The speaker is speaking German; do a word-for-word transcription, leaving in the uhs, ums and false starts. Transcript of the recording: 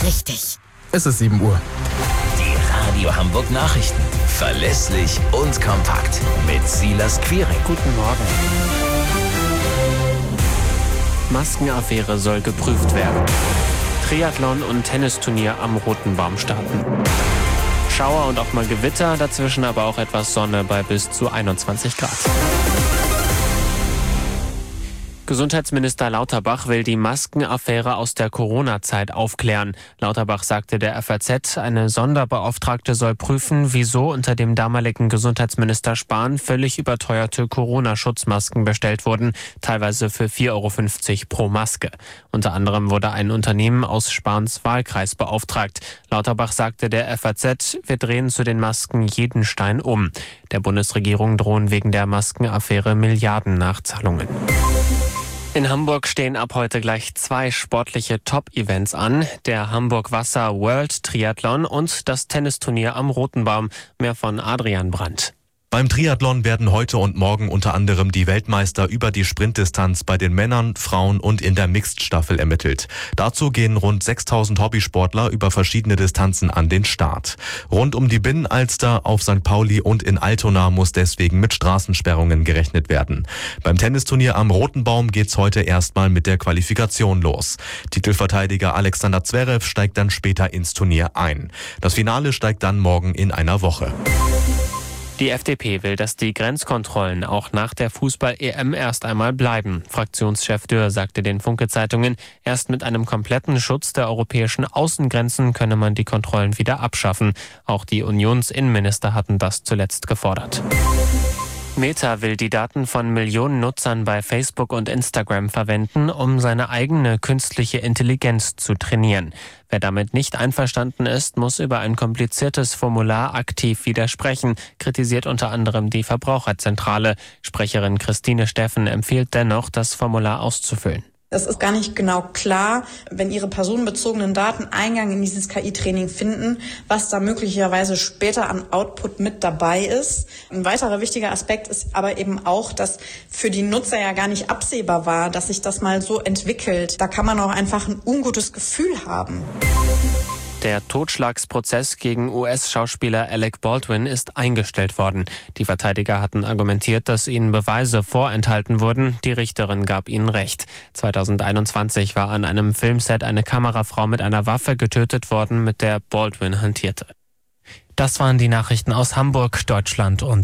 richtig. Es ist sieben Uhr. Die Radio Hamburg Nachrichten. Verlässlich und kompakt. Mit Silas Quiring. Guten Morgen. Maskenaffäre soll geprüft werden. Triathlon und Tennisturnier am Roten Baum starten. Schauer und auch mal Gewitter, dazwischen aber auch etwas Sonne bei bis zu einundzwanzig Grad. Gesundheitsminister Lauterbach will die Maskenaffäre aus der Corona-Zeit aufklären. Lauterbach sagte der F A Z, eine Sonderbeauftragte soll prüfen, wieso unter dem damaligen Gesundheitsminister Spahn völlig überteuerte Corona-Schutzmasken bestellt wurden, teilweise für vier Euro fünfzig pro Maske. Unter anderem wurde ein Unternehmen aus Spahns Wahlkreis beauftragt. Lauterbach sagte der F A Z, wir drehen zu den Masken jeden Stein um. Der Bundesregierung drohen wegen der Maskenaffäre Milliarden-Nachzahlungen. In Hamburg stehen ab heute gleich zwei sportliche Top-Events an. Der Hamburg Wasser World Triathlon und das Tennisturnier am Roten Baum. Mehr von Adrian Brandt. Beim Triathlon werden heute und morgen unter anderem die Weltmeister über die Sprintdistanz bei den Männern, Frauen und in der Mixed-Staffel ermittelt. Dazu gehen rund sechstausend Hobbysportler über verschiedene Distanzen an den Start. Rund um die Binnenalster, auf Sankt Pauli und in Altona muss deswegen mit Straßensperrungen gerechnet werden. Beim Tennisturnier am Roten Baum geht's heute erstmal mit der Qualifikation los. Titelverteidiger Alexander Zverev steigt dann später ins Turnier ein. Das Finale steigt dann morgen in einer Woche. Die F D P will, dass die Grenzkontrollen auch nach der Fußball-E M erst einmal bleiben. Fraktionschef Dürr sagte den Funke-Zeitungen, erst mit einem kompletten Schutz der europäischen Außengrenzen könne man die Kontrollen wieder abschaffen. Auch die Unionsinnenminister hatten das zuletzt gefordert. Meta will die Daten von Millionen Nutzern bei Facebook und Instagram verwenden, um seine eigene künstliche Intelligenz zu trainieren. Wer damit nicht einverstanden ist, muss über ein kompliziertes Formular aktiv widersprechen, kritisiert unter anderem die Verbraucherzentrale. Sprecherin Christine Steffen empfiehlt dennoch, das Formular auszufüllen. Es ist gar nicht genau klar, wenn Ihre personenbezogenen Daten Eingang in dieses K I-Training finden, was da möglicherweise später an Output mit dabei ist. Ein weiterer wichtiger Aspekt ist aber eben auch, dass für die Nutzer ja gar nicht absehbar war, dass sich das mal so entwickelt. Da kann man auch einfach ein ungutes Gefühl haben. Der Totschlagsprozess gegen U S-Schauspieler Alec Baldwin ist eingestellt worden. Die Verteidiger hatten argumentiert, dass ihnen Beweise vorenthalten wurden. Die Richterin gab ihnen Recht. zweitausendeinundzwanzig war an einem Filmset eine Kamerafrau mit einer Waffe getötet worden, mit der Baldwin hantierte. Das waren die Nachrichten aus Hamburg, Deutschland und